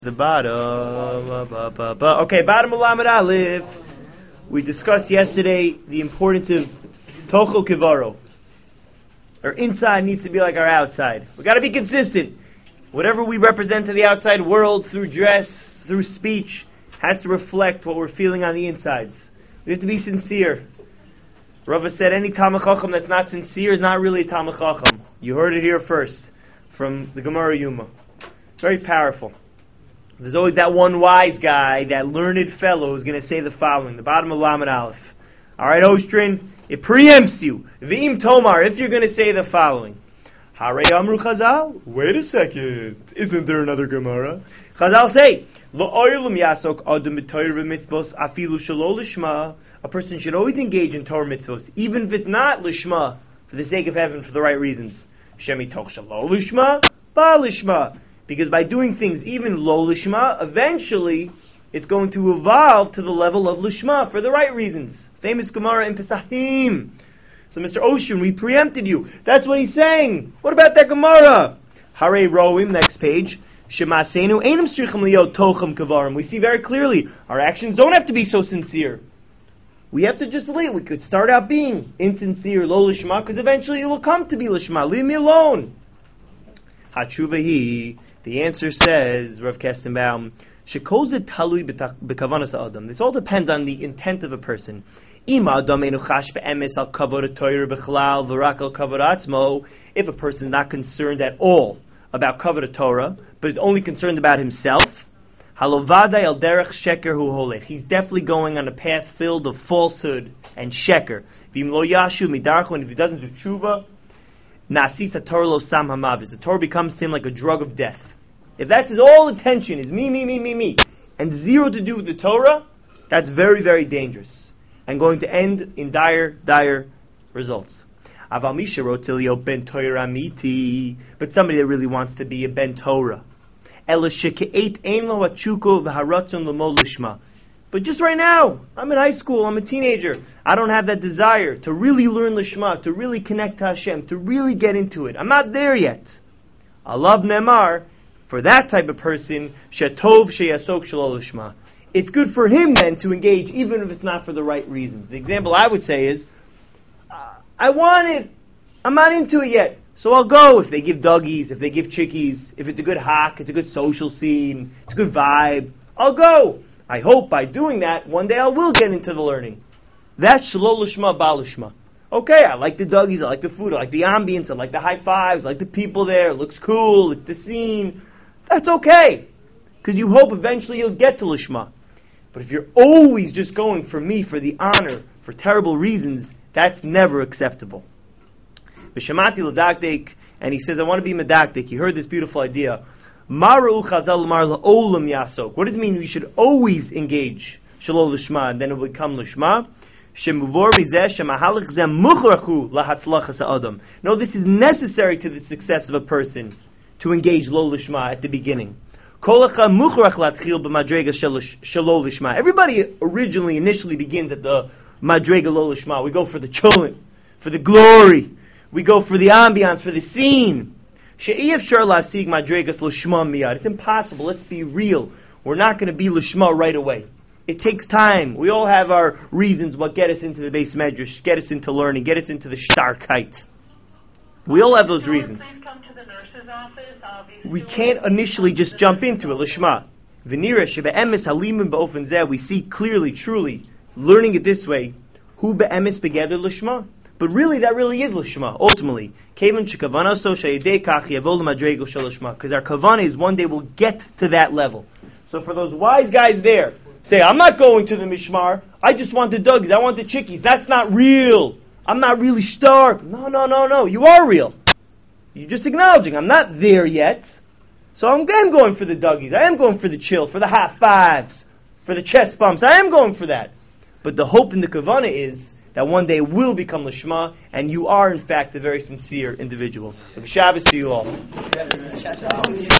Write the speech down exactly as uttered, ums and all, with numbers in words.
The bottom. Okay, bottom of Lamed Aleph. We discussed yesterday the importance of Tochel Kivaro. Our inside needs to be like our outside. We got to be consistent. Whatever we represent to the outside world through dress, through speech, has to reflect what we're feeling on the insides. We have to be sincere. Rava said any Talmid Chacham that's not sincere is not really a Talmid Chacham. You heard it here first from the Gemara Yuma. Very powerful. There's always that one wise guy, that learned fellow who's going to say the following, the bottom of Lamed Aleph. All right, Ostrin, it preempts you. V'im Tomar, if you're going to say the following. Harei Amru Chazal, wait a second, isn't there another Gemara? Chazal say, Lo'oylum yasok adam b'toyer v'mitzvos afilu shelo lishma. A person should always engage in Torah mitzvos, even if it's not lishma, for the sake of heaven, for the right reasons. Shemi toch shelo lishma, ba lishma. Because by doing things even lo lishma, eventually it's going to evolve to the level of lishma for the right reasons. Famous Gemara in Pesachim. So Mister Ocean, we preempted you. That's what he's saying. What about that Gemara? Harei Roim, next page. Shemasenu einam strichim liyot tochem kavarim. We see very clearly our actions don't have to be so sincere. We have to just leave. We could start out being insincere, lo lishma, because eventually it will come to be lishma. Leave me alone. Hatshuvahi. The answer says, Rav Kestenbaum, Shekozet talui b'kavanas ha'adam. This all depends on the intent of a person. If a person is not concerned at all about kavod Torah, but is only concerned about himself, he's definitely going on a path filled of falsehood and sheker. And if he doesn't do tshuva, the Torah becomes to him like a drug of death. If that's his all attention is me, me, me, me, me, and zero to do with the Torah, that's very, very dangerous and going to end in dire, dire results. But somebody that really wants to be a ben Torah. But just right now, I'm in high school, I'm a teenager. I don't have that desire to really learn Lishma, to really connect to Hashem, to really get into it. I'm not there yet. Alav Nemar, for that type of person, Shetov Sheyasok Shelo Lishma. It's good for him then to engage, even if it's not for the right reasons. The example I would say is, uh, I want it, I'm not into it yet, so I'll go if they give doggies, if they give chickies, if it's a good hawk, it's a good social scene, it's a good vibe, I'll go. I hope by doing that, one day I will get into the learning. That's Shelo Lishma, Ba Lishma. Okay, I like the doggies, I like the food, I like the ambience, I like the high fives, I like the people there, it looks cool, it's the scene. That's okay, because you hope eventually you'll get to Lishma. But if you're always just going for me, for the honor, for terrible reasons, that's never acceptable. B'shemati l'dakdek, and he says, I want to be medakdek. He heard this beautiful idea. Maru chazal mar la'olam yasok. What does it mean we should always engage Shelo Lishma, and then it will become Lishma? Shemuvor mizeh shemahalik zeh muchrachu lahatzlachas ha'adam. No, this is necessary to the success of a person, to engage Lo Lishma at the beginning. Everybody originally, initially begins at the Madrega Lo Lishma. We go for the cholent, for the glory. We go for the ambiance, for the scene. It's impossible. Let's be real. We're not going to be Lishma right away. It takes time. We all have our reasons what get us into the base medrash, get us into learning, get us into the shtarkite. We all have those reasons. We can't initially just jump into it, Lishma. We see clearly, truly, learning it this way, hu be'emes begeder Lishma. But really, that really is Lishma, ultimately. Because our kavanah is one day we'll get to that level. So for those wise guys there, say, I'm not going to the Mishmar, I just want the doggies, I want the chickies. That's not real. I'm not really stark. No, no, no, no. You are real. You're just acknowledging, I'm not there yet. So I'm, I'm going for the doggies. I am going for the chill, for the high fives, for the chest bumps. I am going for that. But the hope in the kavanah is that one day will become Lishma, and you are, in fact, a very sincere individual. Shabbos to you all.